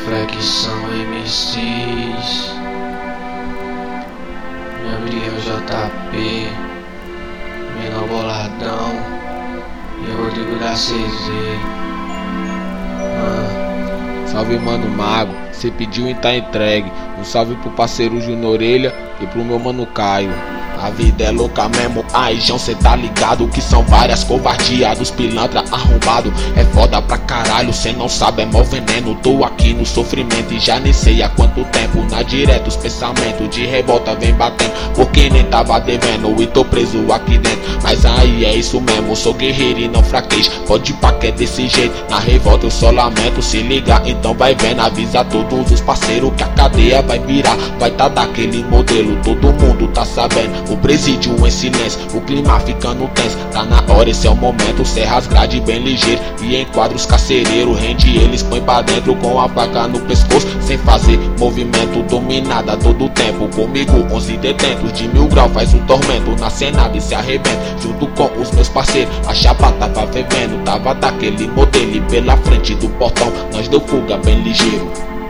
Flexão MCs, Gabriel JP, Menor Boladão e Rodrigo da CZ. Salve mano Mago, cê pediu e tá entregue. Um salve pro parceiro Júnior Orelha e pro meu mano Caio. A vida é louca mesmo, ai João, cê tá ligado que são várias covardias dos pilantra arrombado. É foda pra caralho, cê não sabe, é mó veneno. Tô aqui no sofrimento e já nem sei há quanto tempo. Na direta os pensamentos de revolta vem batendo, porque nem tava devendo e tô preso aqui dentro. Mas aí é isso mesmo, sou guerreiro e não fraquejo. Pode pá que é desse jeito, na revolta eu só lamento. Se ligar então vai vendo, avisa todos os parceiros que a cadeia vai virar. Vai tá daquele modelo, todo mundo tá sabendo. O presídio em silêncio, o clima ficando tenso. Tá na hora, esse é o momento. Serra as grades bem ligeiro e enquadra os carcereiros. Rende eles, põe pra dentro com a faca no pescoço, sem fazer movimento, dominada a todo tempo. Comigo 11 detentos, de 1000 graus faz um tormento. Na cena e se arrebenta, junto com os meus parceiros. A chapa tava fervendo, tava daquele modelo. E pela frente do portão, nós deu fuga bem ligeiro.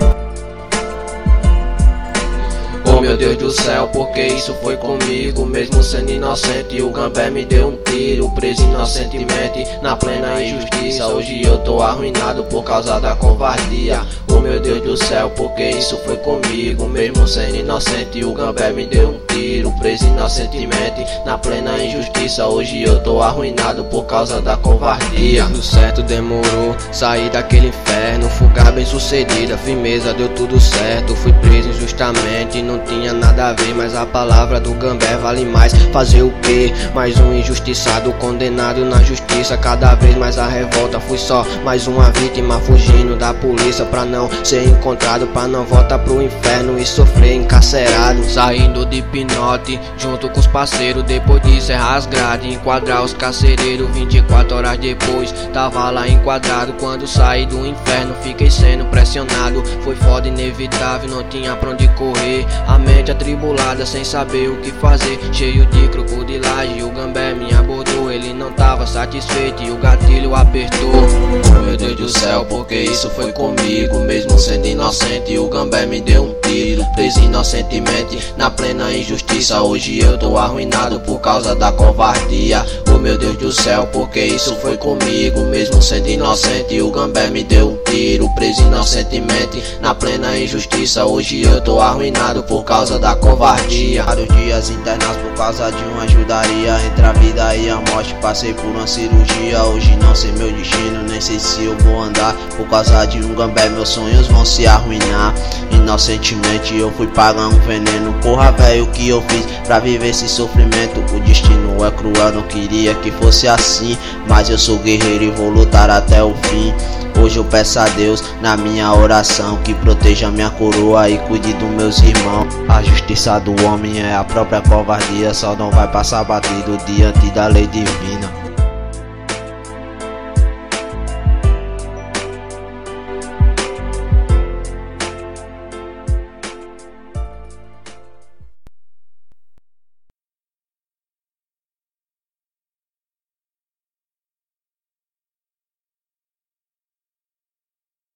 Oh meu Deus do céu, porque isso foi comigo? Mesmo sendo inocente, o Gambé me deu um tiro. Preso inocentemente, na plena injustiça. Hoje eu tô arruinado por causa da covardia. Oh meu Deus do céu, porque isso foi comigo? Mesmo sendo inocente, o Gambé me deu um tiro. Preso inocentemente, na plena injustiça. Hoje eu tô arruinado por causa da covardia. Tudo certo demorou, saí daquele inferno. Fuga bem sucedida, firmeza, deu tudo certo. Fui preso injustamente, não tinha nada a ver, mas a palavra do Gambé vale mais. Fazer o quê? Mais um injustiçado condenado na justiça. Cada vez mais a revolta, fui só mais uma vítima fugindo da polícia pra não ser encontrado, pra não voltar pro inferno e sofrer encarcerado. Saindo de pinote junto com os parceiros, depois de encerrar as grades, enquadrar os carcereiros. 24 horas depois tava lá enquadrado. Quando saí do inferno fiquei sendo pressionado. Foi foda, inevitável, não tinha pra onde correr. A mente atribulada, sem saber o que fazer, cheio de crocodilagem. O Gambé me abordou, ele não tava satisfeito e o gatilho apertou. Oh meu Deus do céu, porque isso foi comigo? Mesmo sendo inocente, o Gambé me deu um tiro. Preso inocentemente, na plena injustiça. Hoje eu tô arruinado por causa da covardia. Oh meu Deus do céu, porque isso foi comigo? Mesmo sendo inocente, o Gambé me deu um tiro. Preso inocentemente, na plena injustiça. Hoje eu tô arruinado por causa da covardia. Vários dias internados por causa de uma ajudaria. Entre a vida e a morte passei por uma cirurgia. Hoje não sei meu destino, nem sei se eu vou andar. Por causa de um Gambé meus sonhos vão se arruinar. Inocentemente eu fui pagar um veneno. Porra velho, o que eu fiz pra viver esse sofrimento? O destino é cruel, não queria que fosse assim, mas eu sou guerreiro e vou lutar até o fim. Hoje eu peço a Deus na minha oração que proteja minha coroa e cuide dos meus irmãos. A justiça do homem é a própria covardia, só não vai passar batido diante da lei divina.